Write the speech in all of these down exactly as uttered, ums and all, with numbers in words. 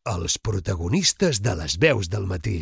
els protagonistes de les veus del matí.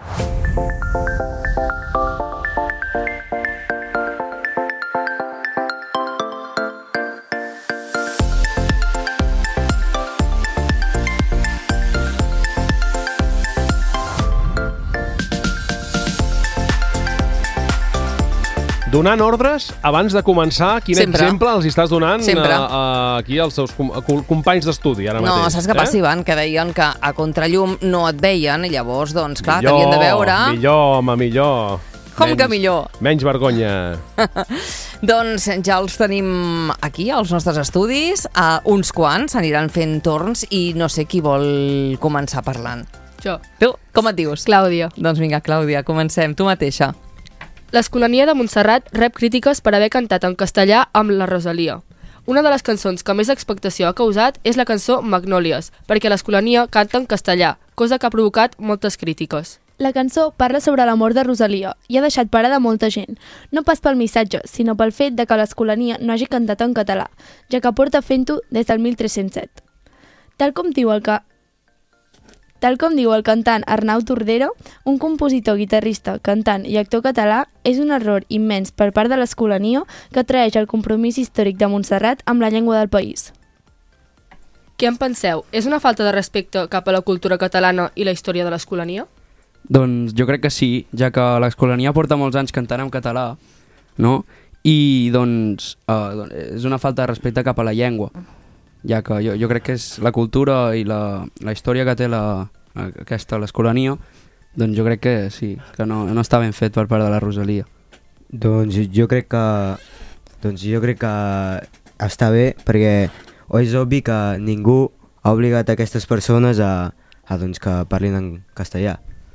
Donant ordres abans de començar, quin Sempre. exemple els estàs donant a, a, aquí als seus com, a, companys d'estudi ara mateix? No, saps què passa, eh? Ivan? Que deien que a contrallum no et veien i llavors, doncs, clar, millor, t'havien de veure... Millor, home, millor. Com menys, que millor? Menys vergonya. Doncs ja els tenim aquí, als nostres estudis. Uh, uns quants aniran fent torns i no sé qui vol començar parlant. Jo. Tu, com et dius? Clàudia. Doncs vinga, Clàudia, comencem. Tu mateixa. L'Escolania de Montserrat rep crítiques per haver cantat en castellà amb la Rosalia. Una de les cançons que més expectació ha causat és la cançó Magnòlies, perquè l'Escolania canta en castellà, cosa que ha provocat moltes crítiques. La cançó parla sobre l'amor de Rosalia i ha deixat parada molta gent, no pas pel missatge, sinó pel fet de que l'Escolania no hagi cantat en català, ja que porta fent-ho des del mil tres-cents set. Tal com diu el que... Tal com diu el cantant Arnau Tordera, un compositor, guitarrista, cantant i actor català, és un error immens per part de l'Escolania que traeix el compromís històric de Montserrat amb la llengua del país. Què en penseu? És una falta de respecte cap a la cultura catalana i la història de l'Escolania? Doncs jo crec que sí, ja que l'Escolania porta molts anys cantant en català, no? I doncs uh, és una falta de respecte cap a la llengua, ja que jo, jo crec que és la cultura i la, la història que té la, aquesta, l'Escolania, doncs jo crec que sí, que no, no està ben fet per part de la Rosalia. Doncs jo crec que doncs jo crec que està bé, perquè és obvi que ningú ha obligat aquestes persones a, a doncs, que parlin en castellà.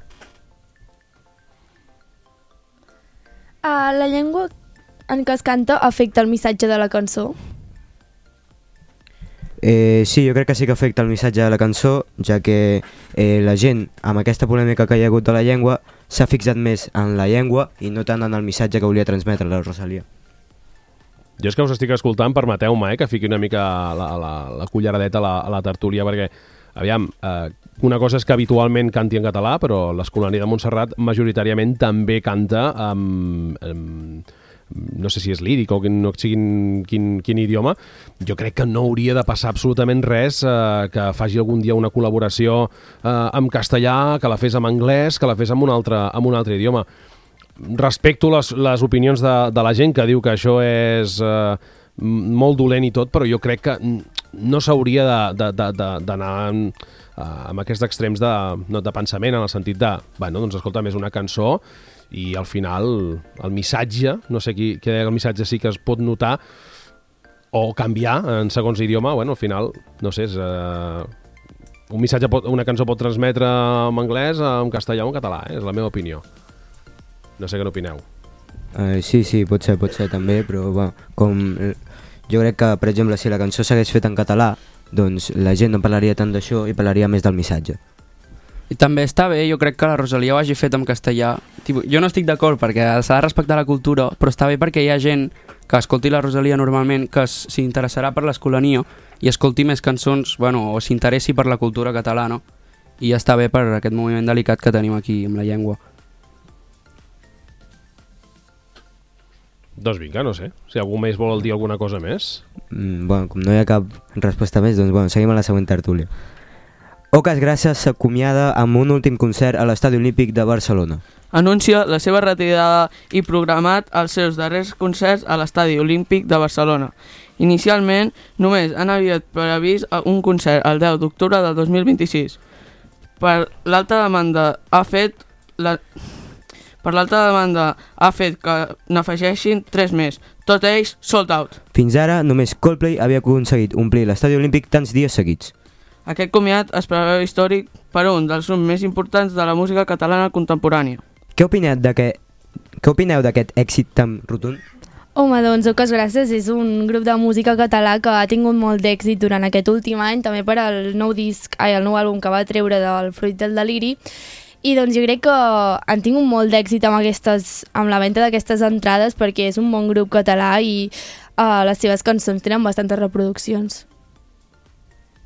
Uh, la llengua en què es canta afecta el missatge de la cançó? Eh, sí, jo crec que sí que afecta el missatge de la cançó, ja que eh, la gent, amb aquesta polèmica que hi ha hagut de la llengua, s'ha fixat més en la llengua i no tant en el missatge que volia transmetre la Rosalia. Jo és que us estic escoltant, permeteu-me eh, que fiqui una mica la, la, la culleradeta a la, a la tertúlia, perquè, aviam, eh, una cosa és que habitualment canti en català, però l'Escolania de Montserrat majoritàriament també canta amb... amb no sé si és líric o no siguin quin, quin idioma. Jo crec que no hauria de passar absolutament res eh, que faci algun dia una col·laboració eh, en castellà, que la fes en anglès, que la fes en un altre, en un altre idioma. Respecto les, les opinions de, de la gent que diu que això és eh, molt dolent i tot, però jo crec que no s'hauria d'anar eh, amb aquests extrems de, no, de pensament, en el sentit de, bueno, doncs escolta, és una cançó i al final el missatge, no sé qui, qui el missatge sí que es pot notar o canviar en segons idioma, bueno, al final, no sé, és, uh, un missatge, pot, una cançó pot transmetre en anglès, en castellà o en català, eh? És la meva opinió. No sé què n'opineu. Uh, sí, sí, pot ser, pot ser també, però bueno, com jo crec que, per exemple, si la cançó s'hagués fet en català, doncs la gent no parlaria tant d'això i parlaria més del missatge. I també està bé, jo crec que la Rosalia ho hagi fet en castellà. Jo no estic d'acord perquè s'ha de respectar la cultura, però està bé perquè hi ha gent que escolti la Rosalia normalment que s'interessarà per l'Escolania i escolti més cançons, bueno, o s'interessi per la cultura catalana, i està bé per aquest moviment delicat que tenim aquí amb la llengua. Doncs vinga, no sé, si algú més vol dir alguna cosa més. Mm, bueno, com no hi ha cap resposta més, doncs bueno, seguim a la següent tertúlia. Ocas Grasses s'acomiada amb un últim concert a l'Estadi Olímpic de Barcelona. Anuncia la seva retirada i programat els seus darrers concerts a l'Estadi Olímpic de Barcelona. Inicialment, només han haviat previst un concert el deu d'octubre del dos mil vint-i-sis. Per l'alta demanda ha fet la... Per l'alta demanda ha fet que n'afegeixin tres més, tots ells sold out. Fins ara, només Coldplay havia aconseguit omplir l'Estadi Olímpic tants dies seguits. Aquest comiat es preveu històric per un dels grups més importants de la música catalana contemporània. Què opineu d'aquest, què opineu d'aquest èxit tan rotund? Home, doncs Ocas Grasses és un grup de música català que ha tingut molt d'èxit durant aquest últim any, també per al nou disc, ai, el nou àlbum que va treure del Fruit del Deliri, i doncs jo crec que han tingut molt d'èxit amb, aquestes, amb la venda d'aquestes entrades perquè és un bon grup català i uh, les seves cançons tenen bastantes reproduccions.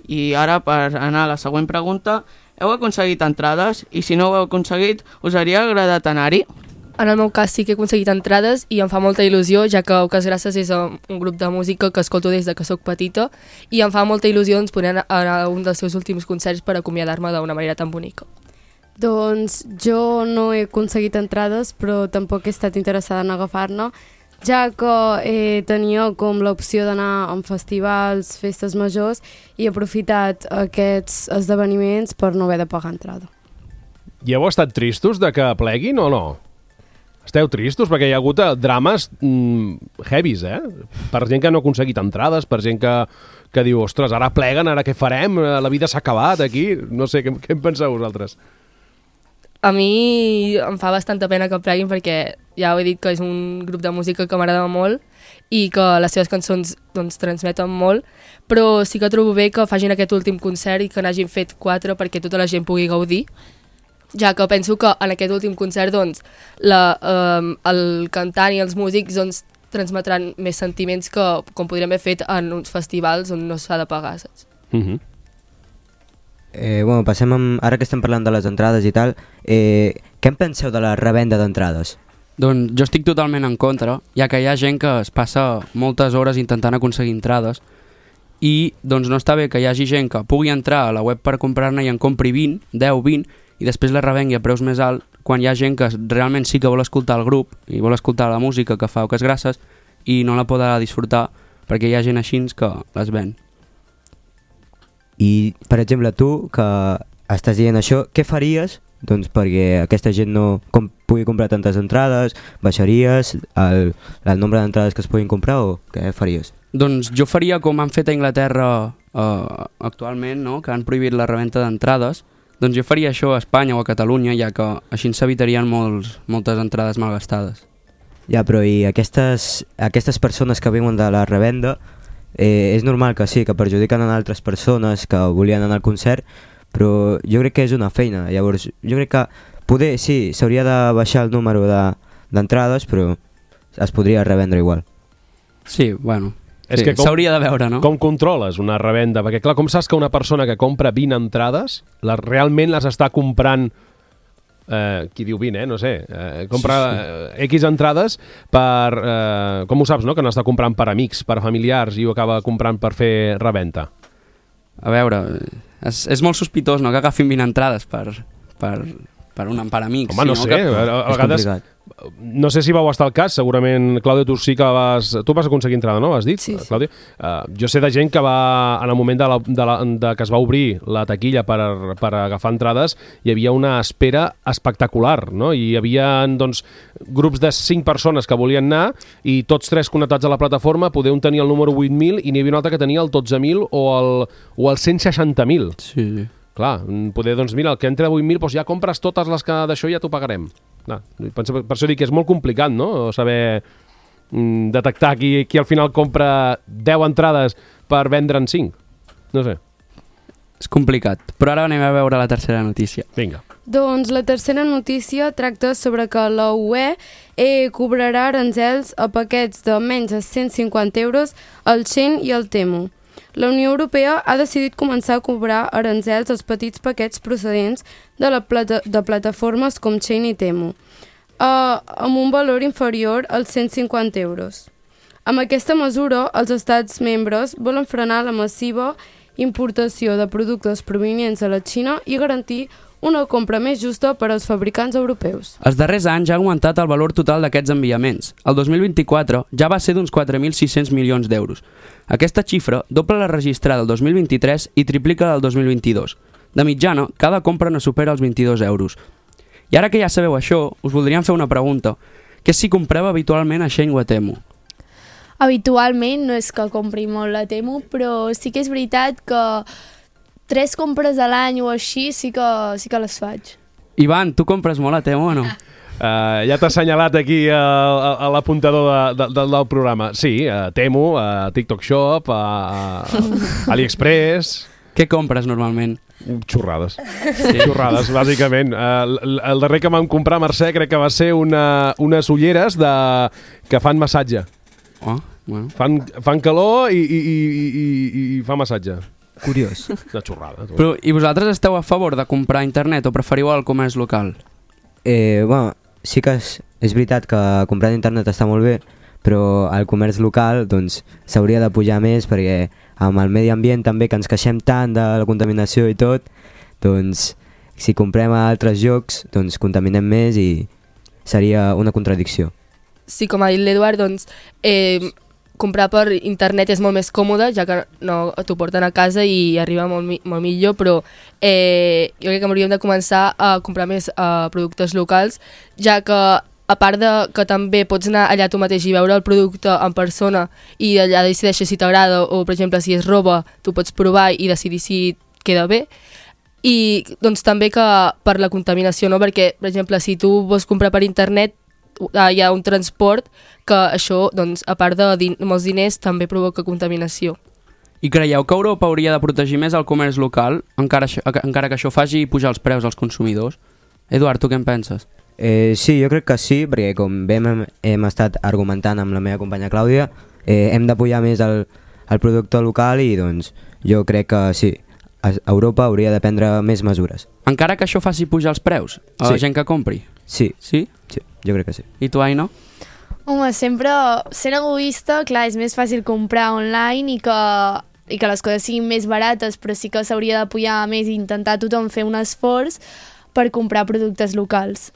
I ara, per anar a la següent pregunta, heu aconseguit entrades? I si no ho heu aconseguit, us hauria agradat anar-hi? En el meu cas sí que he aconseguit entrades i em fa molta il·lusió, ja que Auques Grasses és un grup de música que escolto des de que sóc petita i em fa molta il·lusió doncs, poder anar a un dels seus últims concerts per acomiadar-me d'una manera tan bonica. Doncs jo no he aconseguit entrades, però tampoc he estat interessada en agafar-ne, ja que eh, tenia com l'opció d'anar a festivals, festes majors, i he aprofitat aquests esdeveniments per no haver de pagar entrada. I heu estat tristos de que pleguin o no? Esteu tristos? Perquè hi ha hagut drames mm, heavies, eh? Per gent que no ha aconseguit entrades, per gent que, que diu, ostres, ara pleguen, ara què farem? La vida s'ha acabat aquí. No sé, què, què en penseu vosaltres? A mi em fa bastanta pena que pleguin perquè ja ho he dit que és un grup de música que m'agrada molt i que les seves cançons doncs, transmeten molt, però sí que trobo bé que facin aquest últim concert i que n'hagin fet quatre perquè tota la gent pugui gaudir, ja que penso que en aquest últim concert doncs, la, eh, el cantant i els músics doncs, transmetran més sentiments que com podríem haver fet en uns festivals on no s'ha de pagar, saps? Mhm. Eh, bueno, passem amb, ara que estem parlant de les entrades i tal, eh, què en penseu de la revenda d'entrades? Doncs jo estic totalment en contra, ja que hi ha gent que es passa moltes hores intentant aconseguir entrades i doncs no està bé que hi hagi gent que pugui entrar a la web per comprar-ne i en compri vint, deu, vint i després la revengui a preus més alt quan hi ha gent que realment sí que vol escoltar el grup i vol escoltar la música que fa Auques Grasses i no la podrà disfrutar perquè hi ha gent així que les ven. I, per exemple, tu, que estàs dient això, què faries doncs, perquè aquesta gent no com, pugui comprar tantes entrades? Baixaries el, el nombre d'entrades que es puguin comprar o què faries? Doncs jo faria com han fet a Anglaterra eh, actualment, no? Que han prohibit la reventa d'entrades. Doncs jo faria això a Espanya o a Catalunya, ja que així s'evitarien molts, moltes entrades malgastades. Ja, però i aquestes, aquestes persones que viuen de la revenda, eh, és normal que sí, que perjudiquen a altres persones que volien anar al concert, però jo crec que és una feina. Llavors, jo crec que poder, sí, s'hauria de baixar el número d'entrades, de, però es podria revendre igual. Sí, bueno, és sí, que com, s'hauria de veure, no? Com controles una revenda? Perquè clar, com saps que una persona que compra vint entrades, les, realment les està comprant, eh, qui diu vint, eh? No sé, eh, compra sí, sí. Eh, X entrades per, eh, com ho saps, no? Que n'està comprant per amics, per familiars i ho acaba comprant per fer reventa. A veure, és, és molt sospitós, no?, que agafin vint entrades per, per, per, un, per amics. Home, no, sí, sé, no? Que... a, a vegades... No sé si vau estar al cas, segurament, Clàudia, tu sí que vas... Tu vas aconseguir entrada, no? Has dit, sí, sí. Clàudia? Uh, jo sé de gent que va, en el moment de, la, de, la, de que es va obrir la taquilla per, per agafar entrades, hi havia una espera espectacular, no? I hi havia, doncs, grups de cinc persones que volien anar i tots tres connectats a la plataforma, poder un tenir el número vuit mil i n'hi havia un altre que tenia el dotze mil o el, o el cent seixanta mil. Sí, sí. Clar, poder, doncs mira, el que entra de vuit mil, doncs ja compres totes les que d'això ja t'ho pagarem. Clar, per això dic que és molt complicat, no?, saber mm, detectar qui, qui al final compra deu entrades per vendre'n cinc. No sé. És complicat, però ara anem a veure la tercera notícia. Vinga. Doncs la tercera notícia tracta sobre que la U E eh, cobrarà aranzels a paquets de menys de cent cinquanta euros al Shein i al Temu. La Unió Europea ha decidit començar a cobrar aranzels als petits paquets procedents de, la plata de plataformes com Shein i Temu, eh, amb un valor inferior als cent cinquanta euros. Amb aquesta mesura, els estats membres volen frenar la massiva importació de productes provenients de la Xina i garantir una compra més justa per als fabricants europeus. Els darrers anys ha augmentat el valor total d'aquests enviaments. El dos mil vint-i-quatre ja va ser d'uns quatre mil sis-cents milions d'euros. Aquesta xifra doble la registrada el dos mil vint-i-tres i triplica la del dos mil vint-i-dos. De mitjana, cada compra no supera els vint-i-dos euros. I ara que ja sabeu això, us voldríem fer una pregunta. Què s'hi compreu habitualment a Shein o a Temu? Habitualment no és que compri molt a Temu, però sí que és veritat que tres compres a l'any o així sí que, sí que les faig. Ivan, tu compres molt a Temu o no? Uh, ja t'ha assenyalat aquí a, a, a l'apuntador de, de, de, del programa. Sí, a Temu, a TikTok Shop, a, a AliExpress... Què compres normalment? Xorrades. Sí. Xorrades, bàsicament. Uh, el, el darrer que vam comprar, Mercè, crec que va ser una, unes ulleres de, que fan massatge. Oh, bueno. Fan, fan calor i, i, i, i, i fa massatge. Curiós. Una xorrada. Tu. Però, I vosaltres esteu a favor de comprar a internet o preferiu el comerç local? Eh, bueno, sí que és, és veritat que comprar a internet està molt bé, però el comerç local doncs s'hauria de pujar més perquè amb el medi ambient també, que ens queixem tant de la contaminació i tot, doncs si comprem a altres llocs doncs contaminem més i seria una contradicció. Sí, com ha dit l'Eduard, doncs eh, comprar per internet és molt més còmode, ja que no t'ho porten a casa i arriba molt, mi molt millor, però eh, jo crec que hauríem de començar a comprar més eh, productes locals, ja que a part de que també pots anar allà tu mateix i veure el producte en persona i allà decideixes si t'agrada o, per exemple, si és roba, tu pots provar i decidir si queda bé. I doncs també que per la contaminació, no? Perquè, per exemple, si tu vols comprar per internet, hi ha un transport que això, doncs, a part de din molts diners, també provoca contaminació. I creieu que Europa hauria de protegir més el comerç local, encara, encara que això faci pujar els preus als consumidors? Eduard, tu què en penses? Eh, sí, jo crec que sí, perquè com bé hem, hem estat argumentant amb la meva companya Clàudia, eh, hem d'apoyar més el, el producte local i doncs jo crec que sí, Europa hauria de prendre més mesures. Encara que això faci pujar els preus a la sí. gent que compri? Sí. Sí? Sí, jo crec que sí. I tu, Aina? Home, sempre sent egoista, clar, és més fàcil comprar online i que, i que les coses siguin més barates, però sí que s'hauria d'apoyar més i intentar tothom fer un esforç per comprar productes locals.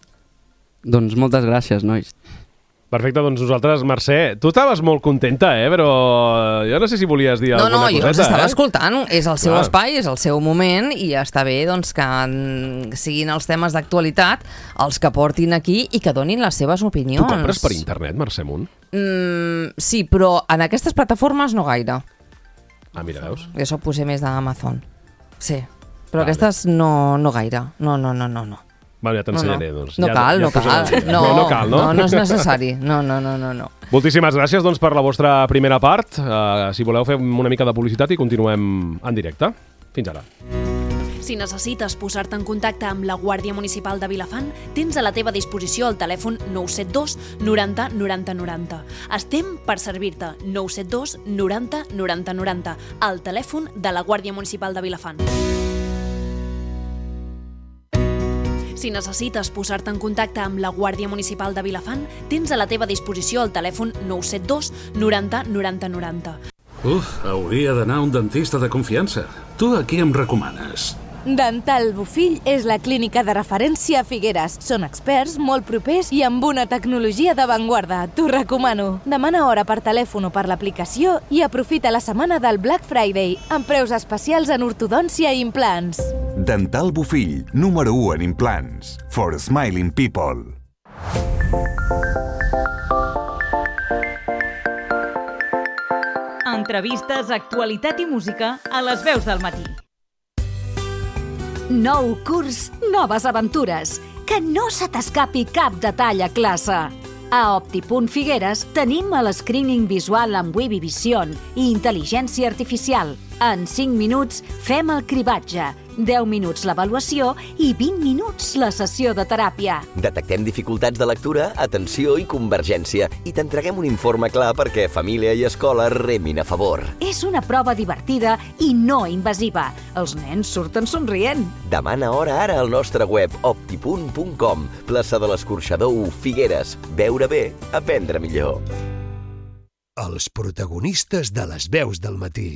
Doncs moltes gràcies, nois. Perfecte, doncs nosaltres, Mercè, tu estaves molt contenta, eh? Però jo no sé si volies dir no, alguna no, coseta, jo els estava eh? escoltant, és el seu Clar. espai, és el seu moment i està bé doncs, que siguin els temes d'actualitat els que portin aquí i que donin les seves opinions. Tu compres per internet, Mercè Munt? Mm, sí, però en aquestes plataformes no gaire. Ah, mira, veus? Jo soc potser més d'Amazon. Sí, però vale. Aquestes no, no gaire. No, no, no, no, no. Vale, ja t'ensenyaré, no, no. doncs. No ja, cal, ja no cal. No, no, no cal, no? No, no és necessari. No, no, no, no, no. Moltíssimes gràcies, doncs, per la vostra primera part. Uh, si voleu fer una mica de publicitat i continuem en directe. Fins ara. Si necessites posar-te en contacte amb la Guàrdia Municipal de Vilafant, tens a la teva disposició el telèfon nou set dos noranta noranta noranta. Estem per servir-te. nou set dos noranta noranta noranta. El telèfon de la Guàrdia Municipal de Vilafant. Si necessites posar-te en contacte amb la Guàrdia Municipal de Vilafant, tens a la teva disposició el telèfon nou set dos noranta noranta noranta. Uf, hauria d'anar a un dentista de confiança. Tu a qui em recomanes? Dental Bofill és la clínica de referència a Figueres. Són experts, molt propers i amb una tecnologia d'avantguarda. T'ho recomano. Demana hora per telèfon o per l'aplicació i aprofita la setmana del Black Friday amb preus especials en ortodòncia i implants. Dental Bofill, número u en implants. For smiling people. Entrevistes, actualitat i música a les veus del matí. Nou curs, noves aventures. Que no se t'escapi cap detall a classe. A Optipunt Figueres tenim el screening visual amb Webby Vision i intel·ligència artificial. En cinc minuts fem el cribatge, deu minuts l'avaluació i vint minuts la sessió de teràpia. Detectem dificultats de lectura, atenció i convergència i t'entreguem un informe clar perquè família i escola remin a favor. És una prova divertida i no invasiva. Els nens surten somrient. Demana hora ara al nostre web optipunt punt com. Plaça de l'Escorxador u, Figueres. Veure bé, aprendre millor. Els protagonistes de les veus del matí.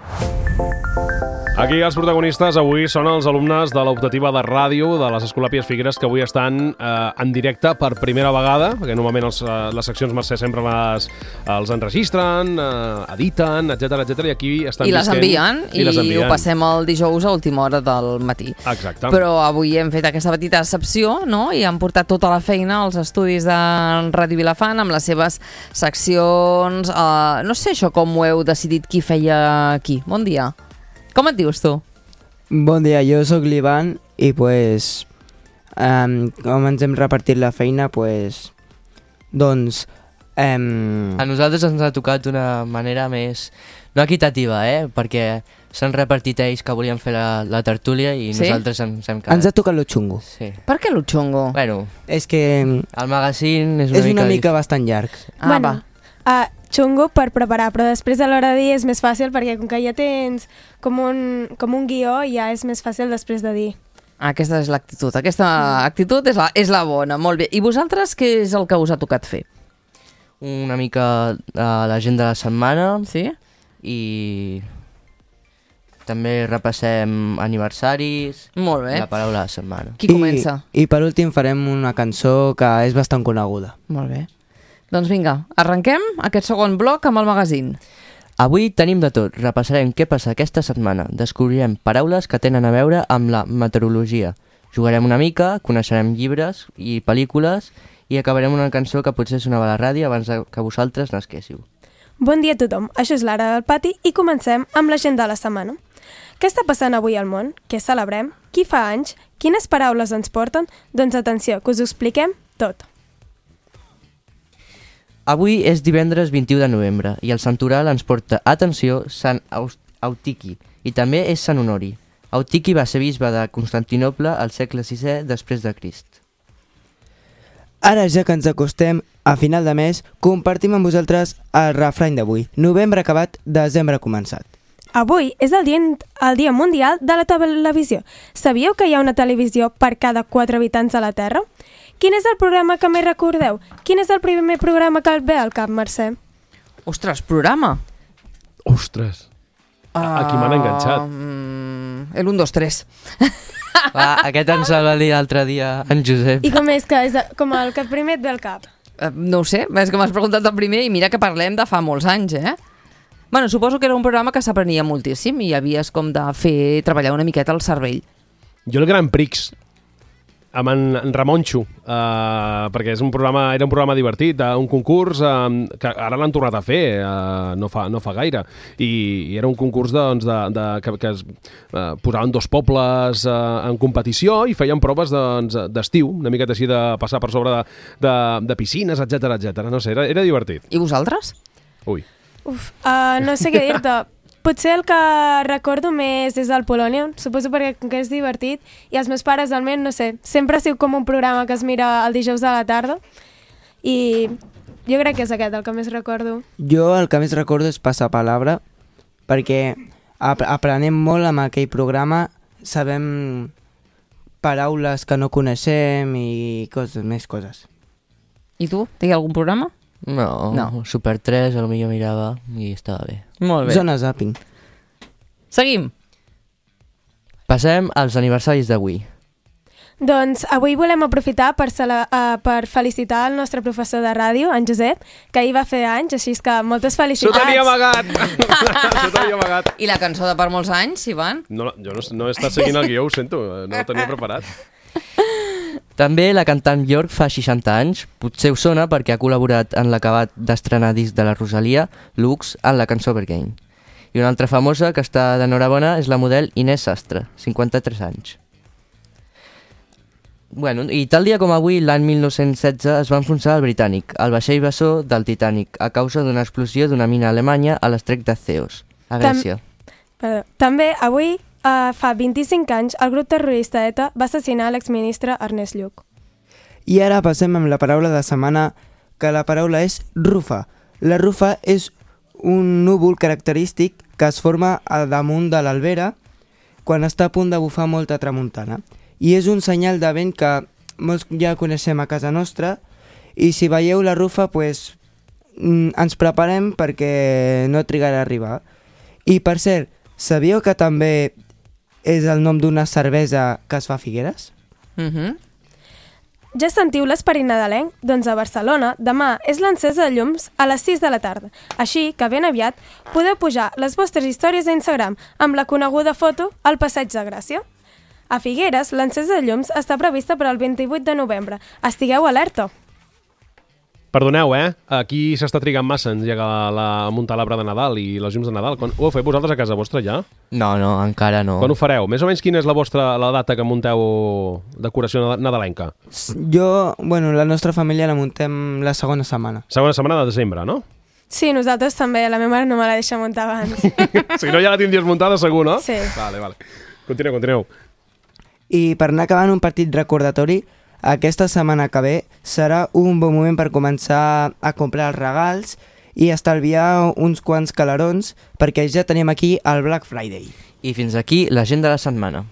Aquí els protagonistes avui són els alumnes de l'optativa de ràdio de les Escolàpies Figueres que avui estan eh, en directe per primera vegada, perquè normalment els, eh, les seccions Mercè sempre les, els enregistren, eh, editen, etcètera, etcètera, i aquí estan I les visquent, envien, i, i les envien. ho passem el dijous a última hora del matí. Exacte. Però avui hem fet aquesta petita excepció, no?, i han portat tota la feina als estudis de Ràdio Vilafant amb les seves seccions. Eh, no sé això com ho heu decidit qui feia aquí. Bon dia. Com et dius tu? Bon dia, jo sóc l'Ivan i pues, um, com ens hem repartit la feina, pues, doncs... Um... A nosaltres ens ha tocat d'una manera més, no equitativa, eh? Perquè s'han repartit ells que volien fer la, la tertúlia i sí? nosaltres ens hem quedat. Ens ha tocat lo xungo. Sí. Per què lo xungo? Bueno, és que... el magazine és una, és mica, una mica bastant llarg. Ah, bueno, va. uh, xungo per preparar, però després a l'hora de dir és més fàcil perquè com que ja tens com un, com un guió, ja és més fàcil després de dir. Aquesta és l'actitud, aquesta actitud és la, és la bona, molt bé. I vosaltres què és el que us ha tocat fer? Una mica uh, l'agenda de la setmana. Sí? I també repassem aniversaris. Molt bé. La paraula de la setmana. Qui comença? I, I per últim farem una cançó que és bastant coneguda. Molt bé. Doncs vinga, arrenquem aquest segon bloc amb el magazín. Avui tenim de tot. Repassarem què passa aquesta setmana. Descobrirem paraules que tenen a veure amb la meteorologia. Jugarem una mica, coneixerem llibres i pel·lícules i acabarem una cançó que potser sonava a la ràdio abans que vosaltres nasquéssiu. Bon dia a tothom, això és l'Ara del Pati i comencem amb l'agenda de la setmana. Què està passant avui al món? Què celebrem? Qui fa anys? Quines paraules ens porten? Doncs atenció, que us ho expliquem tot. Avui és divendres vint-i-u de novembre i el santoral ens porta, atenció, Sant Eutiqui i també és Sant Honori. Eutiqui va ser bisbe de Constantinoble al segle sisè després de Crist. Ara, ja que ens acostem a final de mes, compartim amb vosaltres el refrany d'avui. Novembre acabat, desembre començat. Avui és el dia, el dia mundial de la televisió. Sabíeu que hi ha una televisió per cada quatre habitants de la Terra? Quin és el programa que més recordeu? Quin és el primer programa que el ve al cap, Mercè? Ostres, programa? Ostres. Uh, Aquí m'han enganxat. Um, el un, dos, tres. Va, aquest ens el va dir l'altre dia en Josep. I com és que és com el que primer et ve al cap? Uh, no ho sé, és que m'has preguntat el primer i mira que parlem de fa molts anys, eh? Bueno, suposo que era un programa que s'aprenia moltíssim i havies com de fer treballar una miqueta el cervell. Jo el Gran Prix, amb en, en Ramonxo, uh, perquè és un programa, era un programa divertit, uh, un concurs uh, que ara l'han tornat a fer, uh, no, fa, no fa gaire, i, i era un concurs doncs, de, de, que, que es uh, posaven dos pobles uh, en competició i feien proves doncs, d'estiu, una miqueta així de passar per sobre de, de, de piscines, etcètera, etcètera. No sé, era, era divertit. I vosaltres? Ui. Uf, uh, no sé què dir-te. Potser el que recordo més és el Polònia, suposo perquè que és divertit, i els meus pares, almenys, no sé, sempre ha sigut com un programa que es mira el dijous a la tarda, i jo crec que és aquest el que més recordo. Jo el que més recordo és Passapalabra, perquè ap aprenem molt amb aquell programa, sabem paraules que no coneixem i coses, més coses. I tu? Té algun programa? No, no. Super tres, potser mirava i estava bé. Molt bé. Zona Zapping. Seguim. Passem als aniversaris d'avui. Doncs avui volem aprofitar per, uh, per felicitar el nostre professor de ràdio, en Josep, que ahir va fer anys, així que moltes felicitats. S'ho tenia amagat! S'ho tenia amagat. I la cançó de per molts anys, Ivan? No, jo no, no he estat seguint el guió, ho sento, no ho tenia preparat. També la cantant Björk fa seixanta anys, potser us sona perquè ha col·laborat en l'acabat d'estrenar disc de la Rosalia, Lux, en la cançó Berghain. I una altra famosa que està d'enhorabona és la model Inés Sastre, cinquanta-tres anys. Bueno, i tal dia com avui, l'any mil nou-cents setze, es va enfonsar el britànic, el vaixell bessó del Titanic, a causa d'una explosió d'una mina alemanya a l'estret de Ceos, a Grècia. Tam També avui... Uh, fa vint-i-cinc anys, el grup terrorista ETA va assassinar l'exministre Ernest Lluch. I ara passem amb la paraula de setmana, que la paraula és rufa. La rufa és un núvol característic que es forma a damunt de l'albera quan està a punt de bufar molta tramuntana. I és un senyal de vent que molts ja coneixem a casa nostra, i si veieu la rufa, pues, ens preparem perquè no trigarà a arribar. I per cert, sabíeu que també és el nom d'una cervesa que es fa a Figueres? Mhm. Ja sentiu l'esperit nadalenc? Doncs a Barcelona demà és l'encesa de llums a les sis de la tarda. Així que ben aviat podeu pujar les vostres històries a Instagram amb la coneguda foto al Passeig de Gràcia. A Figueres l'encesa de llums està prevista per al vint-i-vuit de novembre. Estigueu alerta! Perdoneu, eh? Aquí s'està trigant massa en llegar la, la, a muntar l'arbre de Nadal i les llums de Nadal. Quan, ho heu fet vosaltres a casa vostra ja? No, no, encara no. Quan ho fareu? Més o menys quina és la vostra la data que munteu decoració nadalenca? Jo, bueno, la nostra família la muntem la segona setmana. Segona setmana de desembre, no? Sí, nosaltres també. La meva mare no me la deixa muntar abans. Si no, ja la tindries muntada segur, no? Sí. Vale, vale. Continueu, continueu. I per anar acabant un petit recordatori, aquesta setmana que ve serà un bon moment per començar a comprar els regals i estalviar uns quants calarons perquè ja tenim aquí el Black Friday. I fins aquí l'agenda de la setmana.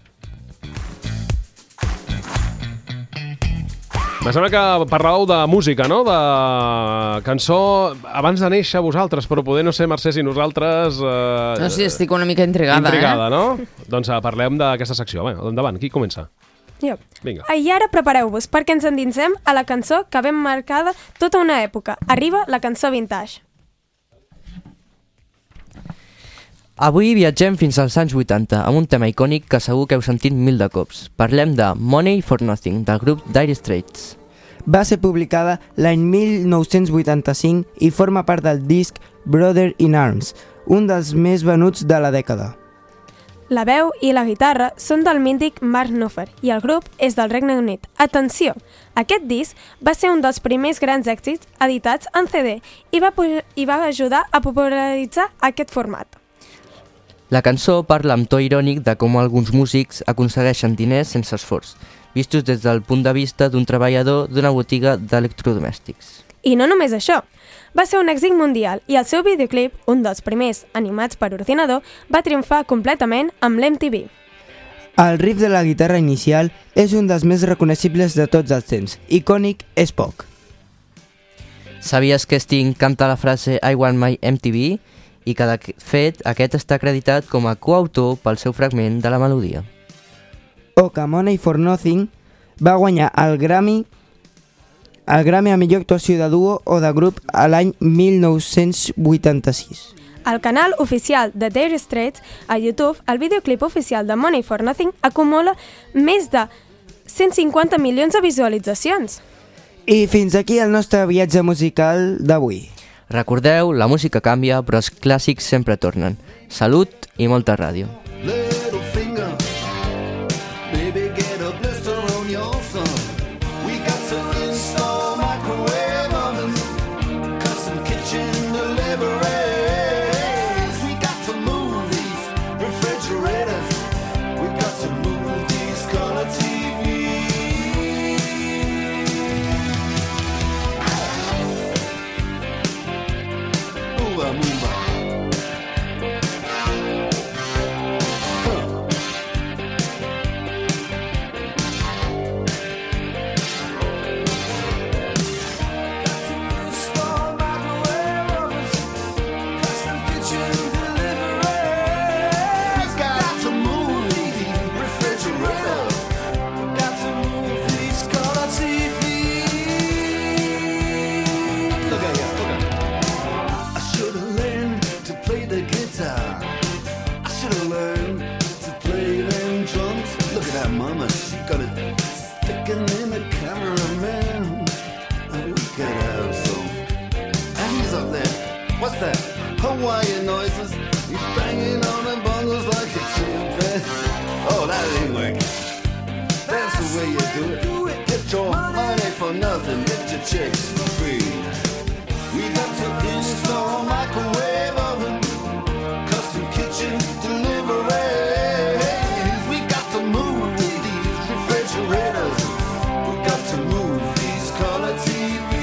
Me sembla que parlàveu de música, no? De cançó abans de néixer vosaltres, però poder no sé, Mercè, si nosaltres... Eh, no sé, estic una mica intrigada, intrigada eh? no? Doncs uh, parlem d'aquesta secció. Bé, endavant, qui comença? Jo. Vinga. I ara prepareu-vos perquè ens endinsem a la cançó que ben marcada tota una època. Arriba la cançó vintage. Avui viatgem fins als anys vuitanta amb un tema icònic que segur que heu sentit mil de cops. Parlem de Money for Nothing, del grup Dire Straits. Va ser publicada l'any mil nou-cents vuitanta-cinc i forma part del disc Brother in Arms, un dels més venuts de la dècada. La veu i la guitarra són del mític Mark Knopfler i el grup és del Regne Unit. Atenció! Aquest disc va ser un dels primers grans èxits editats en C D i va, i va ajudar a popularitzar aquest format. La cançó parla amb to irònic de com alguns músics aconsegueixen diners sense esforç, vistos des del punt de vista d'un treballador d'una botiga d'electrodomèstics. I no només això. Va ser un èxit mundial i el seu videoclip, un dels primers animats per ordinador, va triomfar completament amb l'M T V. El riff de la guitarra inicial és un dels més reconeixibles de tots els temps. Icònic és poc. Sabies que Sting canta la frase I want my M T V? I que de fet aquest està acreditat com a coautor pel seu fragment de la melodia. O que Money for Nothing va guanyar el Grammy el Grammy a millor actuació de duo o de grup a l'any mil nou-cents vuitanta-sis. Al canal oficial de Dire Straits, a YouTube, el videoclip oficial de Money for Nothing acumula més de cent cinquanta milions de visualitzacions. I fins aquí el nostre viatge musical d'avui. Recordeu, la música canvia, però els clàssics sempre tornen. Salut i molta ràdio. Hawaiian noises, he's banging on the bongos like a chimpanzee. Oh, that ain't working. That's the way you do it. Get your money for nothing, get your chicks for free. We got to install a microwave oven, custom kitchen deliveries. We got to move these refrigerators. We got to move these color T Vs.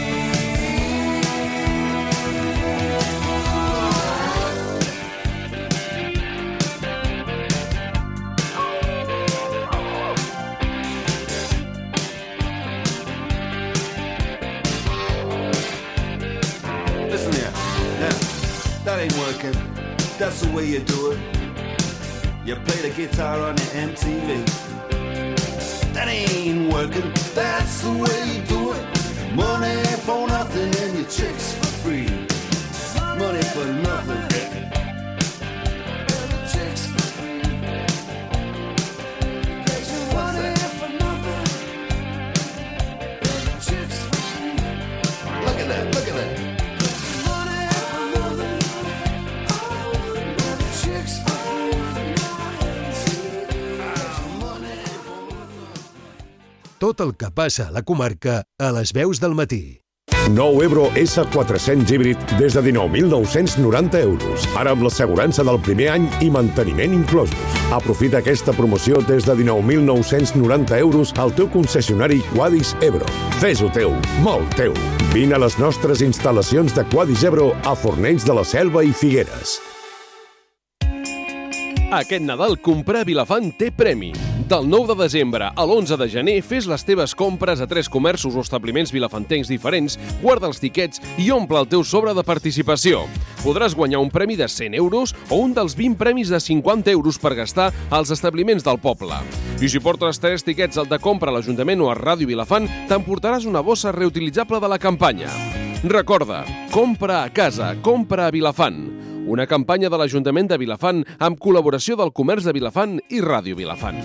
That ain't working, that's the way you do it. You play the guitar on your M T V. That ain't working, that's the way you do it. Money for nothing and your chicks for free. Money for nothing. Chicks for free. Money for nothing. Chicks for free. Look at that, look at that. Tot el que passa a la comarca a les veus del matí. Nou Ebro esse quatre-cents híbrid des de dinou mil nou-cents noranta euros. Ara amb l'assegurança del primer any i manteniment inclosos. Aprofita aquesta promoció des de dinou mil nou-cents noranta euros al teu concessionari Quadis Ebro. Fes-ho teu, molt teu. Vine a les nostres instal·lacions de Quadis Ebro a Fornells de la Selva i Figueres. Aquest Nadal comprar a Vilafant té premi. Del nou de desembre a l'onze de gener fes les teves compres a tres comerços o establiments vilafantencs diferents, guarda els tiquets i omple el teu sobre de participació. Podràs guanyar un premi de cent euros o un dels vint premis de cinquanta euros per gastar als establiments del poble. I si portes tres tiquets al de compra a l'Ajuntament o a Ràdio Vilafant, t'emportaràs una bossa reutilitzable de la campanya. Recorda, compra a casa, compra a Vilafant. Una campanya de l'Ajuntament de Vilafant amb col·laboració del Comerç de Vilafant i Ràdio Vilafant.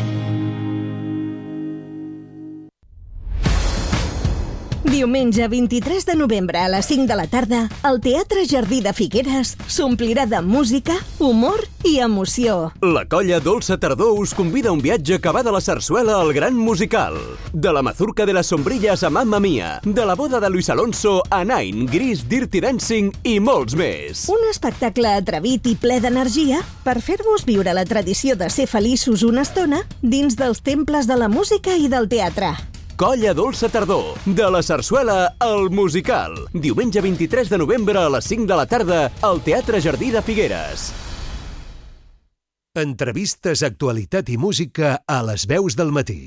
Diumenge vint-i-tres de novembre a les cinc de la tarda, el Teatre Jardí de Figueres s'omplirà de música, humor i emoció. La colla Dolça Tardor us convida a un viatge que va de la sarsuela al gran musical. De la mazurca de les sombrilles a Mamma Mia, de la boda de Luis Alonso a Nine, Gris, Dirty Dancing i molts més. Un espectacle atrevit i ple d'energia per fer-vos viure la tradició de ser feliços una estona dins dels temples de la música i del teatre. Colla Dolça Tardor, de la sarsuela al musical. Diumenge vint-i-tres de novembre a les cinc de la tarda al Teatre Jardí de Figueres. Entrevistes, actualitat i música a les veus del matí.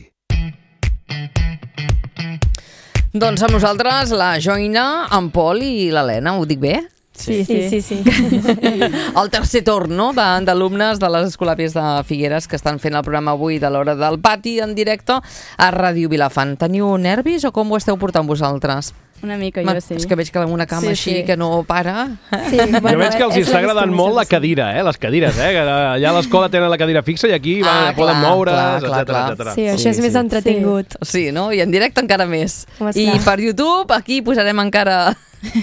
Doncs amb nosaltres la Joina, en Pol i l'Helena, ho dic bé? Sí, sí, sí. sí. El tercer torn, no?, d'alumnes de, de les escolàpies de Figueres que estan fent el programa avui de l'Hora del Pati en directe a Ràdio Vilafant. Teniu nervis o com ho esteu portant vosaltres? Una mica, jo sí. És que veig que una cama sí, així sí. que no para. Sí, bueno, jo veig que els està agradant molt la cadira, eh? Les cadires, eh? Que allà a l'escola tenen la cadira fixa i aquí ah, poden moure's, etcètera. Sí, això sí, és sí. més entretingut. Sí. sí, no? I en directe encara més. Home, I per YouTube aquí posarem encara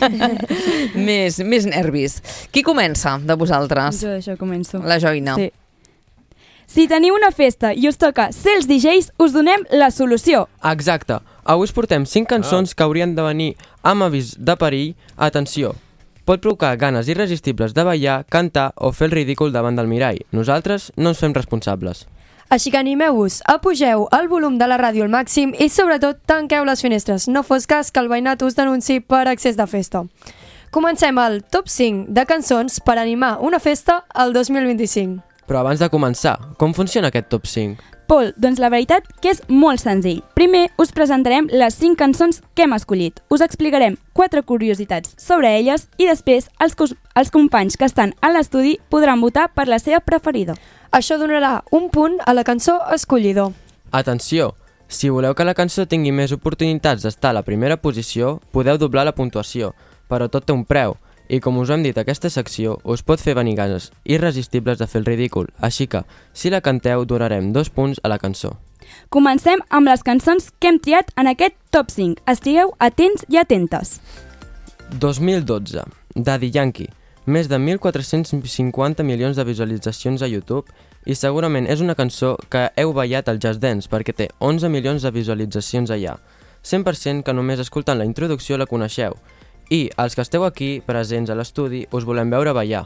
més, més nervis. Qui comença de vosaltres? Jo, això començo. La Joina. Sí. Si teniu una festa i us toca ser els D Js, us donem la solució. Exacte. Avui us portem cinc cançons que haurien de venir amb avís de perill. Atenció, pot provocar ganes irresistibles de ballar, cantar o fer el ridícul davant del mirall. Nosaltres no ens fem responsables. Així que animeu-vos, apugeu el volum de la ràdio al màxim i sobretot tanqueu les finestres. No fos cas que el veïnat us denunciï per excés de festa. Comencem el top cinc de cançons per animar una festa al dos mil vint-i-cinc. Però abans de començar, com funciona aquest top cinc? Pol, doncs la veritat que és molt senzill. Primer us presentarem les cinc cançons que hem escollit. Us explicarem quatre curiositats sobre elles i després els, els companys que estan a l'estudi podran votar per la seva preferida. Això donarà un punt a la cançó escollida. Atenció! Si voleu que la cançó tingui més oportunitats d'estar a la primera posició, podeu doblar la puntuació, però tot té un preu. I com us hem dit, aquesta secció us pot fer venir ganes irresistibles de fer el ridícul, així que, si la canteu, donarem dos punts a la cançó. Comencem amb les cançons que hem triat en aquest top cinc. Estigueu atents i atentes. dos mil dotze. Daddy Yankee. Més de mil quatre-cents cinquanta milions de visualitzacions a YouTube i segurament és una cançó que heu ballat al Just Dance perquè té onze milions de visualitzacions allà. cent per cent que només escoltant la introducció la coneixeu. I els que esteu aquí, presents a l'estudi, us volem veure ballar.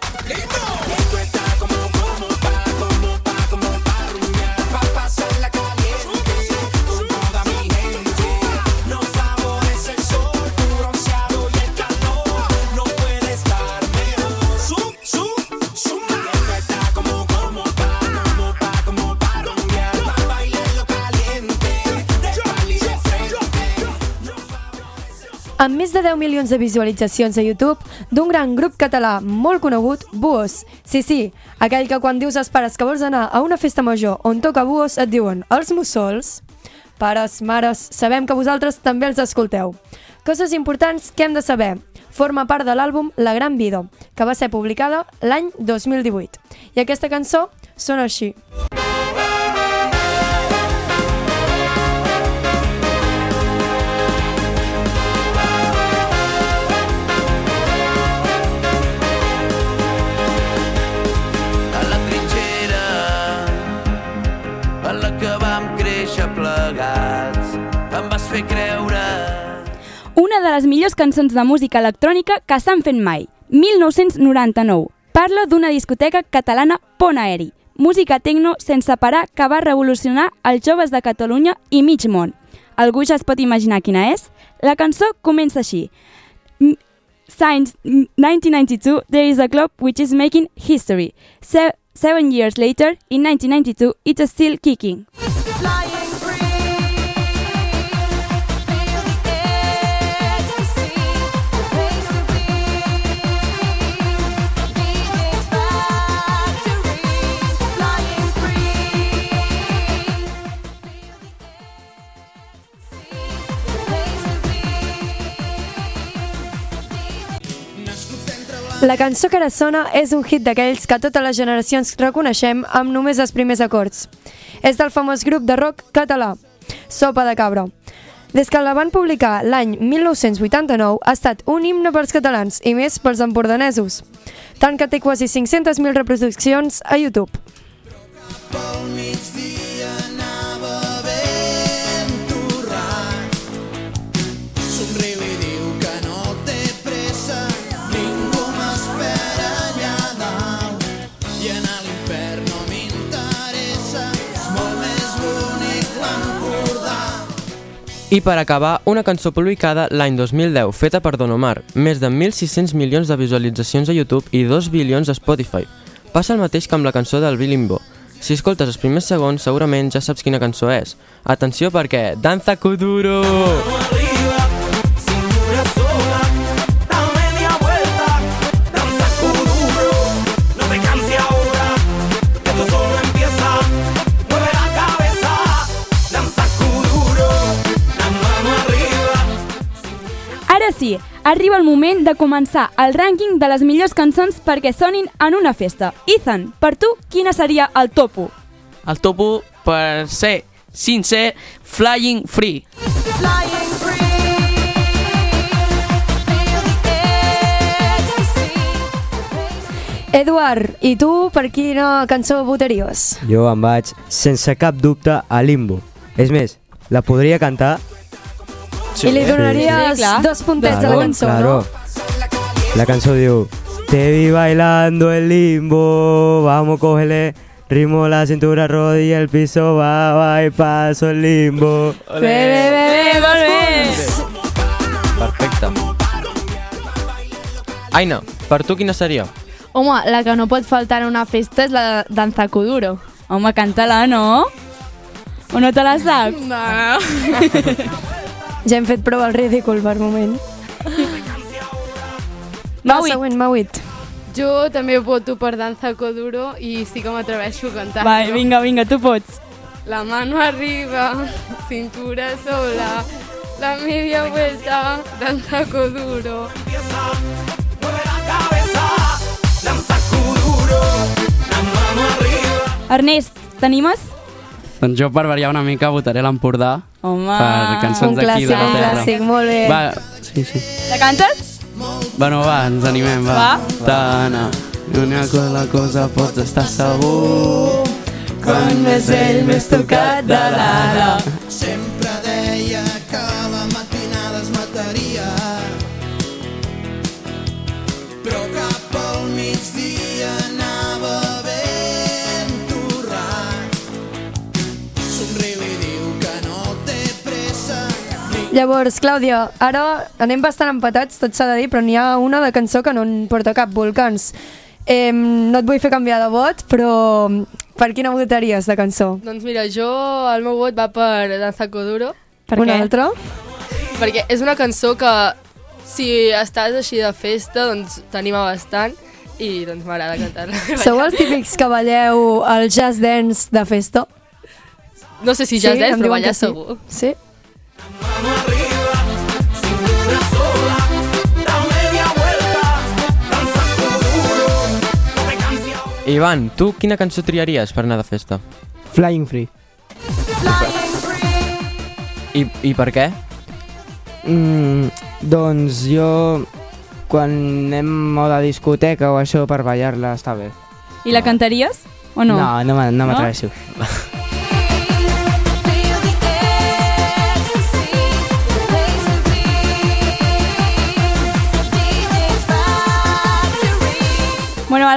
Amb més de deu milions de visualitzacions a YouTube d'un gran grup català molt conegut, Buos. Sí, sí, aquell que quan dius als pares que vols anar a una festa major on toca Buos et diuen els mussols. Pares, mares, sabem que vosaltres també els escolteu. Coses importants que hem de saber. Forma part de l'àlbum La Gran Vida, que va ser publicada l'any dos mil divuit. I aquesta cançó sona així. Una de les millors cançons de música electrònica que s'han fet mai, mil nou-cents noranta-nou. Parla d'una discoteca catalana Pont Aeri, música tecno sense parar que va revolucionar els joves de Catalunya i mig món. Algú ja es pot imaginar quina és? La cançó comença així. Since nineteen ninety-two, there is a club which is making history. Se seven years later, in nineteen ninety-two, it's still kicking. La cançó que ara sona és un hit d'aquells que totes les generacions reconeixem amb només els primers acords. És del famós grup de rock català, Sopa de Cabra. Des que la van publicar l'any mil nou-cents vuitanta-nou ha estat un himne pels catalans i més pels empordanesos, tant que té quasi cinc-centes mil reproduccions a YouTube. I per acabar, una cançó publicada l'any dos mil deu, feta per Don Omar, més de mil sis-cents milions de visualitzacions a YouTube i dos bilions a Spotify. Passa el mateix que amb la cançó del Bilimbo. Si escoltes els primers segons, segurament ja saps quina cançó és. Atenció perquè Danza Kuduro! Ara sí, arriba el moment de començar el rànquing de les millors cançons perquè sonin en una festa. Ethan, per tu, quina seria el top u? El top u, per ser sincer, Flying Free. Flying Free. Eduard, i tu per quina cançó votaries? Jo em vaig, sense cap dubte, a Limbo. És més, la podria cantar... Sí. I li donaries sí, dos puntets claro, a la cançó, claro. No? La cançó diu: te vi bailando el limbo, vamos, cógele ritmo, la cintura, rodilla, el piso, va, va y paso el limbo. Bé, bé, bé, bé, molt bé. Perfecte. Aina, per tu quina seria? Home, la que no pot faltar en una festa és la Danza Kuduro. Home, canta-la, no? O no te la saps? No. Ja hem fet prou el ridícul per moment. Va, següent, Mauit. Jo també voto per Danza Kuduro i sí que m'atreveixo a cantar. Va, vinga, vinga, tu pots. La mano arriba, cintura sola, la media vuelta, Danza Kuduro. Ernest, t'animes? Doncs jo, per variar una mica, votaré l'Empordà. Home, per cançons d'aquí de la terra. Un clàssic, molt bé. Va, sí, sí. La cantes? Bueno, va, ens animem, va. Va. Tana, una cosa, cosa pots estar segur. Quan més vell, més tocat de l'ara. Sempre deia que la matinada es mataria, però cap al migdia anava ben torrat. Somriu i diu que no té pressa. Llavors, Clàudia, ara anem bastant empatats, tot s'ha de dir, però n'hi ha una de cançó que no en porta cap, Volcans. Eh, no et vull fer canviar de vot, però per quina votaries de cançó? Doncs mira, jo, el meu vot va per Danza Kuduro. Per una què? Altra? Perquè és una cançó que, si estàs així de festa, doncs t'anima bastant i doncs m'agrada cantar-la. Sou els típics que balleu el jazz dance de festa? No sé si jazz sí, dance, però ballar sí. Segur. Sí? Ivan, tu quina cançó triaries per anar de festa? Flying Free. I, i per què? Mm, doncs jo, quan anem a la discoteca o això per ballar-la, està bé. I la cantaries o no? No, no, no m'atreveixo. No?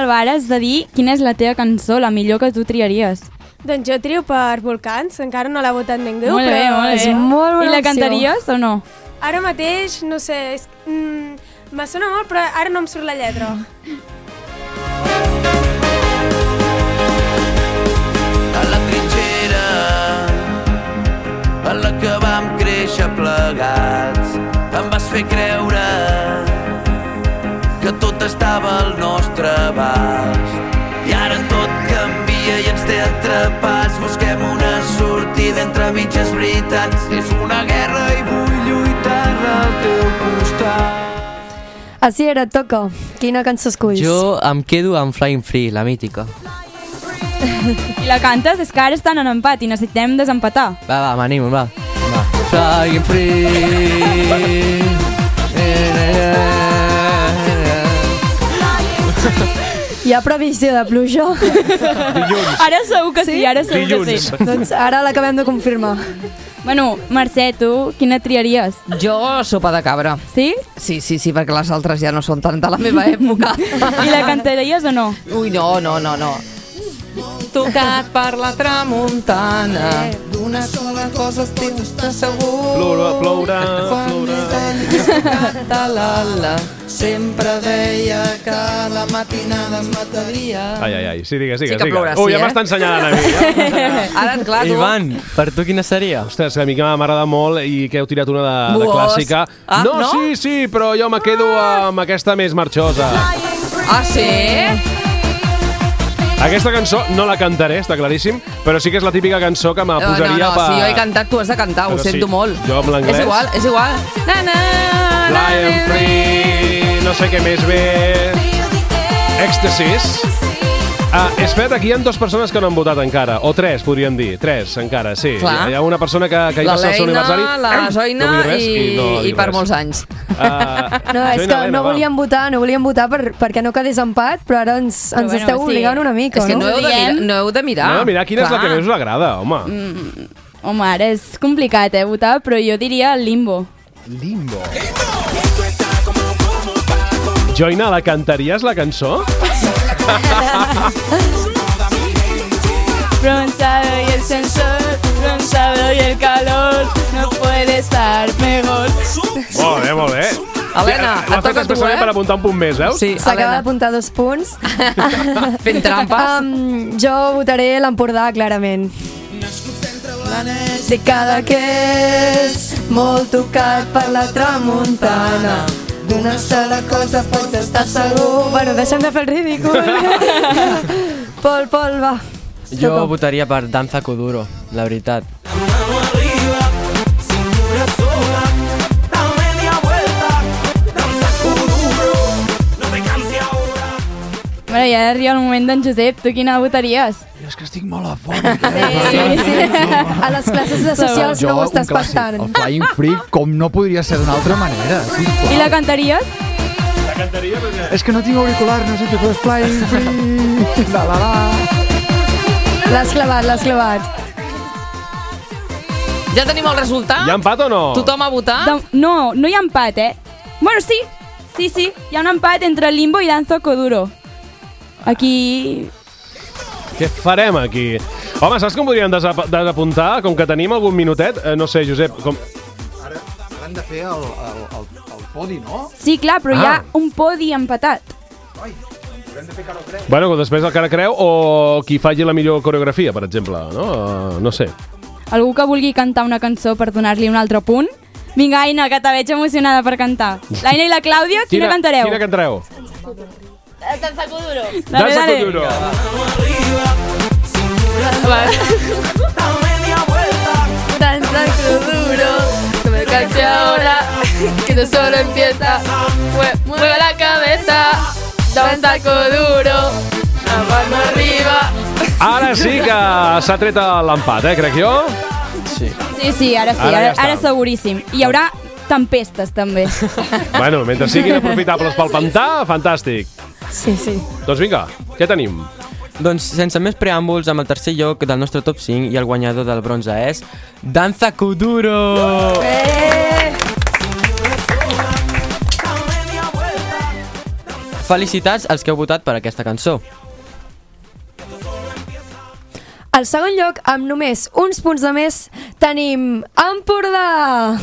Alba, ara has de dir quina és la teva cançó, la millor que tu triaries. Doncs jo trio per Volcans, encara no l'ha votat ningú, Molt bé, però molt bé. és molt bona I la opció. cantaries o no? Ara mateix, no sé, és... Mm, me sona molt, però ara no em surt la lletra. A la trinxera en la que vam créixer plegats em vas fer creure que tot estava al nostre abast i ara tot canvia i ens té atrapats, busquem una sortida entre mitges veritats, és una guerra i vull lluitar al teu costat. Així era, et toca. Quina cançó esculls? Jo em quedo amb Flying Free, la mítica. I la cantes? És que ara estan en empat i necessitem desempatar. Va, va, m'animo, va. va. Flying Free. Hi ha previsió de pluja? Dilluns. Ara segur que sí, ara segur Dilluns. que sí. Doncs ara l'acabem de confirmar. Bueno, Mercè, tu quina triaries? Jo, sopa de cabra. Sí? Sí, sí, sí, perquè les altres ja no són tant de la meva època. I la cantaries o no? Ui, no, no, no, no. Tocat per la tramuntana, d'una sola cosa estic segur. Plourà, plourà, plourà. Sempre deia que la matinada es mataria. Ai, ai, ai, sí, digues, digues. Sí que digues. plourà, Ui, sí, ja eh? m'està ensenyant a mi. Ja. Ara, clar, tu... Ivan, per tu quina seria? Ostres, que a mi que m'agrada molt i que heu tirat una de, de Buos. clàssica. Ah, no, no? sí, sí, però jo me quedo amb aquesta més marxosa. Ah, sí? Aquesta cançó no la cantaré, està claríssim, però sí que és la típica cançó que me posaria no, no, per... si jo he cantat, tu has de cantar, ho Però sento sí, molt. jo amb l'anglès... És igual, és igual. Na, na, Flying Free, no sé què més ve... Èxtasis. Ah, espera't, aquí hi ha dues persones que no han votat encara, o tres, podríem dir, tres encara, sí. Clar. Hi ha una persona que, que hi va ser el seu aniversari. La Zoina no vull dir res, i, no i dic per res. molts anys. Uh, No, és que no volíem votar, no volíem votar per, perquè no quedés empat, però ara ens, Però ens bueno, esteu sí. obligant una mica, És que no heu de mirar. No heu de mirar, No, mira, quina és la Clar. que més us agrada, home. Mm, home, ara és complicat, eh, votar, però jo diria el Limbo. Limbo. Joina, la cantaries, la cançó? Bronzado y el sensor, bronzado y el calor, no puede estar mejor. Molt bé, molt bé. Helena, Sí, l'ha et toca fet a tu, especialment eh? per apuntar un punt més, veus? Sí, S'acaba d'apuntar dos punts. Fent trampes. Um, jo votaré l'Empordà, clarament. De cada que és molt tocat per la tramuntana, d'una sola cosa pots estar segur. Bueno, deixem de fer el ridícul. Pol, Pol, va. Jo votaria per Danza Kuduro, la veritat. Bueno, ja arriba el moment d'en Josep, tu quina votaries? És que estic molt afònic. Sí, sí. A les classes de socials no ho estàs passant. El Flying Free, com no podria ser d'una altra manera. Sisplau. I la cantaries? La cantaria perquè... És que no tinc auricular, no sé què fos Flying Free. La, la, la. L'has clavat, l'has clavat. Ja tenim el resultat? Hi ha empat o no? Tothom ha votat? De... No, no hi ha empat, eh? Bueno, sí, sí, sí, hi ha un empat entre Limbo i Danza Kuduro. Aquí... Què farem aquí? Home, saps com podríem desap desapuntar? Com que tenim algun minutet? Eh, no sé, Josep, com... Ara, ara hem de fer el, el, el, el podi, no? Sí, clar, però ah. hi ha un podi empatat. Haurem de fer cara o creu. Bueno, després el cara creu o qui faci la millor coreografia, per exemple, no? Uh, no sé. Algú que vulgui cantar una cançó per donar-li un altre punt? Vinga, Aina, que te veig emocionada per cantar. L'Aina i la Clàudia, quina, quina cantareu? Quina cantareu? Danza Kuduro. Dale, Danza dale. Kuduro. Danza Kuduro, no me canse ahora, que esto solo empieza. Mueve la cabeza, danza Kuduro, la mano arriba. Ara sí que s'ha tret l'empat, eh, crec jo? Sí. Sí, sí, ara sí, Ara ara, ja ara està. seguríssim. Hi haurà tempestes, també. Bueno, mentre siguin aprofitables pel pantà, fantàstic. Sí, sí. Doncs vinga, què tenim? Doncs sense més preàmbuls, amb el tercer lloc del nostre top cinc i el guanyador del bronze és Danza Kuduro! Eh! Felicitats als que heu votat per aquesta cançó. Al segon lloc, amb només uns punts de més, tenim Empordà!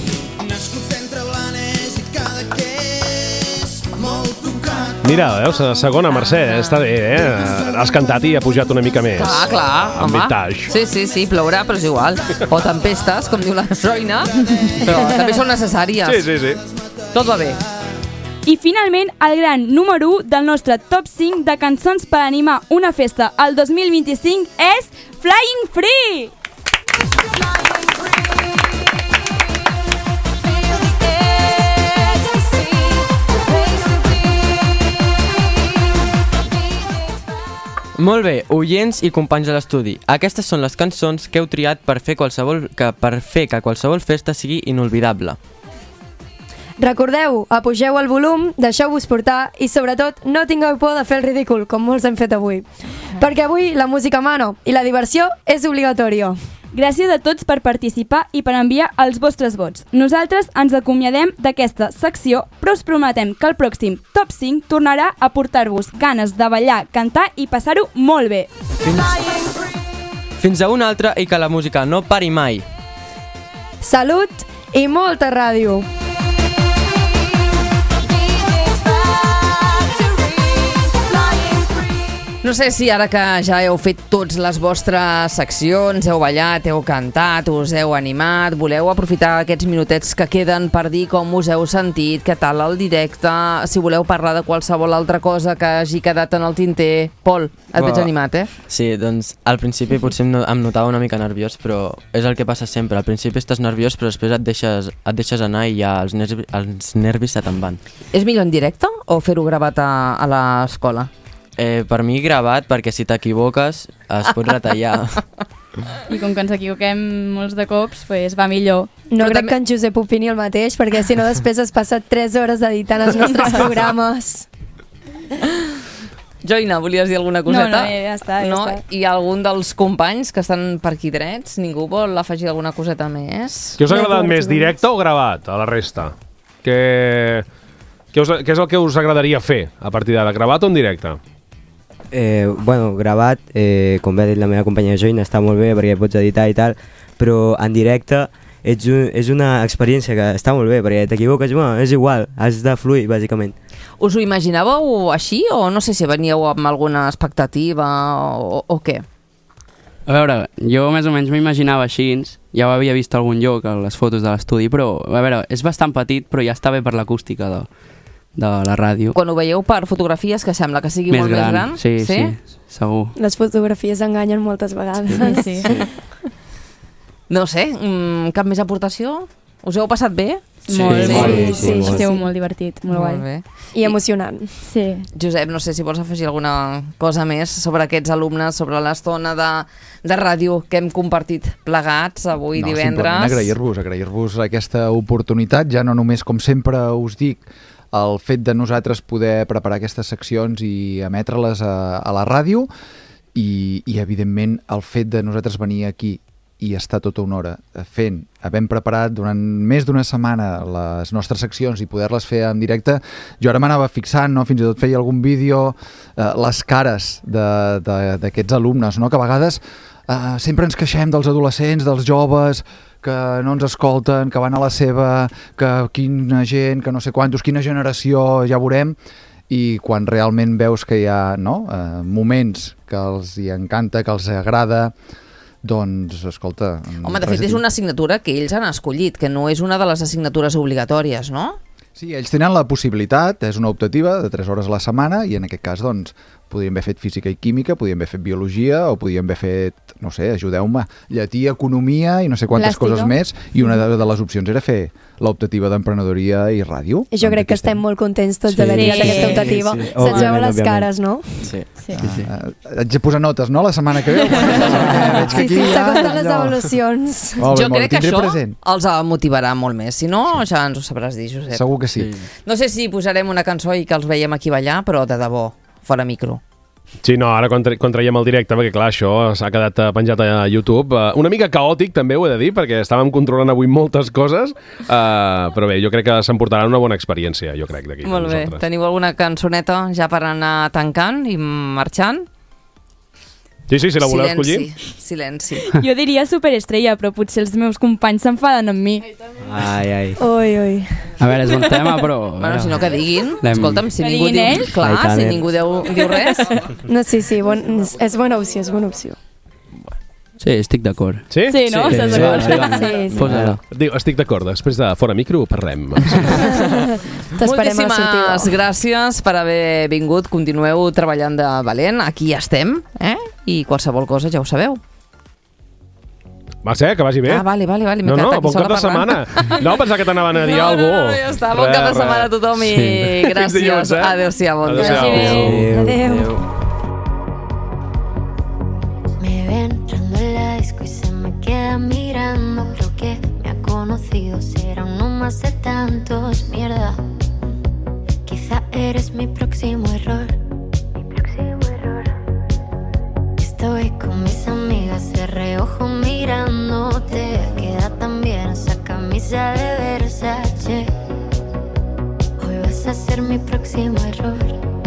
Mira, veus, segona, Mercè, està bé, eh? Has cantat i ha pujat una mica més. Clar, clar, amb home. vintage. Sí, sí, sí, plourà, però és igual. O tempestes, com diu la Zoina, però també són necessàries. Sí, sí, sí. Tot va bé. I finalment, el gran número u del nostre top cinc de cançons per animar una festa al dos mil vint-i-cinc és Flying Free! Molt bé, oients i companys de l'estudi, aquestes són les cançons que heu triat per fer, qualsevol, que, per fer que qualsevol festa sigui inolvidable. Recordeu, apugeu el volum, deixeu-vos portar i sobretot no tingueu por de fer el ridícul, com molts hem fet avui. Perquè avui la música mano i la diversió és obligatòria. Gràcies a tots per participar i per enviar els vostres vots. Nosaltres ens acomiadem d'aquesta secció, però us prometem que el pròxim Top cinc tornarà a portar-vos ganes de ballar, cantar i passar-ho molt bé. Fins, fins a una altra i que la música no pari mai. Salut i molta ràdio! No sé si ara que ja heu fet tots les vostres seccions, heu ballat, heu cantat, us heu animat, voleu aprofitar aquests minutets que queden per dir com us heu sentit, què tal el directe, si voleu parlar de qualsevol altra cosa que hagi quedat en el tinter. Pol, et veig animat, eh? Sí, doncs al principi potser em no- em notava una mica nerviós, però és el que passa sempre. Al principi estàs nerviós, però després et deixes, et deixes anar i ja els nervis, els nervis se te'n van. És millor en directe o fer-ho gravat a, a l'escola? Eh, per mi gravat, perquè si t'equivoques es pot retallar. I com que ens equivoquem molts de cops, pues va millor. No crec que en Josep opini el mateix, perquè si no després es passa tres hores editant els nostres programes. Joina, volies dir alguna coseta? No, no, ja està, ja no? està. I algun dels companys que estan per aquí drets? Ningú vol afegir alguna coseta més? Què us ha agradat més, directe o gravat, a la resta? Què, què, us, què és el que us agradaria fer a partir d'ara, gravat o en directe? Eh, bueno, gravat, eh, com bé ha dit la meva companya Joina, està molt bé perquè pots editar i tal, però en directe ets un, és una experiència que està molt bé, perquè t'equivoques, bueno, és igual, has de fluir, bàsicament. Us ho imaginàveu així o no sé si veníeu amb alguna expectativa o, o què? A veure, jo més o menys m'imaginava així, ja ho havia vist a algun lloc, a les fotos de l'estudi, però a veure, és bastant petit, però ja està bé per l'acústica de, de la ràdio. Quan ho veieu per fotografies, que sembla que sigui Més molt gran, més gran? sí, sí, segur. Les fotografies enganyen moltes vegades. Sí, sí. No sé, mm, cap més aportació? Us heu passat bé? Sí, molt sí, bé. sí, sí, Ha sí. sigut molt divertit, molt, Molt guai. bé. I emocionant. Sí. Josep, no sé si vols afegir alguna cosa més sobre aquests alumnes, sobre l'estona de, de ràdio que hem compartit plegats avui No, divendres. simplement agrair-vos, agrair-vos aquesta oportunitat, ja no només, com sempre us dic, el fet de nosaltres poder preparar aquestes seccions i emetre-les a, a la ràdio i, i, evidentment, el fet de nosaltres venir aquí i estar tota una hora fent, havent preparat durant més d'una setmana les nostres seccions i poder-les fer en directe, jo ara m'anava fixant, no? Fins i tot feia algun vídeo, eh, les cares d'aquests alumnes, no? Que a vegades eh, sempre ens queixem dels adolescents, dels joves, que no ens escolten, que van a la seva, que quina gent, que no sé quantos, quina generació, ja veurem, i quan realment veus que hi ha no? eh, moments que els hi encanta, que els agrada, doncs, escolta... Home, de fet, és una assignatura que ells han escollit, que no és una de les assignatures obligatòries, no? Sí, ells tenen la possibilitat, és una optativa de tres hores a la setmana i en aquest cas, doncs, podríem haver fet física i química, podríem haver fet biologia o podríem haver fet, no sé, ajudeu-me, llatí, economia i no sé quantes Plàstica. coses més, i una de, de les opcions era fer l'optativa d'emprenedoria i ràdio. I jo crec que estem molt contents tots Sí, d'haver triat sí, aquesta sí, optativa. sí. Se'ns veuen Òbviament, les òbviament. cares, no? Sí. Sí. Sí. Uh, haig de posar notes, no?, la setmana que ve. Veig que Sí, aquí sí, ja, s'acosten les allò. evolucions. Molt bé, Jo molt bé, crec que tindré això present. els motivarà molt més. Si no, ja ens ho sabràs dir, Josep. Segur que sí. No sé si posarem una cançó i que els veiem aquí ballar, però de debò, fora micro. Sí, no, ara quan, tra quan traiem el directe, perquè clar, això s'ha quedat uh, penjat a YouTube. Uh, una mica caòtic, també ho he de dir, perquè estàvem controlant avui moltes coses, uh, però bé, jo crec que s'emportarà una bona experiència, jo crec, d'aquí. Molt bé. Teniu alguna cançoneta ja per anar tancant i marxant? Sí, sí, si la voleu Silenci, escollir. silenci. Jo diria Superestrella, però potser els meus companys s'enfaden amb mi. Ai, ai. Ui, ui. A veure, és bon tema, però... Bueno, si no que diguin. L'hem- Escolta'm, si Que ningú diguin diu... ells. Clar, Ai, tant, si eh. ningú diu, diu res. No, sí, sí, bon, és bona opció, és bona opció. Sí, estic d'acord. Sí? Sí, no? Sí, Estàs sí, d'acord? sí. Sí, sí. Posa-la. Diu, estic d'acord, després de fora micro parlem. T'esperem a la sortida. Moltíssimes gràcies per haver vingut. Continueu treballant de valent. Aquí ja estem, eh? I qualsevol cosa ja ho sabeu. Va ser, que vagi bé. Ah, vale, vale, vale. m'he No, no, quedat aquí bon sola cap de parlant. setmana. No, pensava que t'anaven a dir No, alguna no, cosa. no, ja està. Bon cap de setmana a tothom i Sí. gràcies. Fins dilluns, eh? Adéu-siau, bon dia. Adéu-siau. Adéu. Me ve entrando en la disco y se me queda mirando. Creo que me ha conocido, será uno más de tantos. Mierda, quizá eres mi próximo error. Mi próximo error. Estoy con mis amigas de reojo mirándote. Queda tan bien esa camisa de Versace. Hoy vas a ser mi próximo error.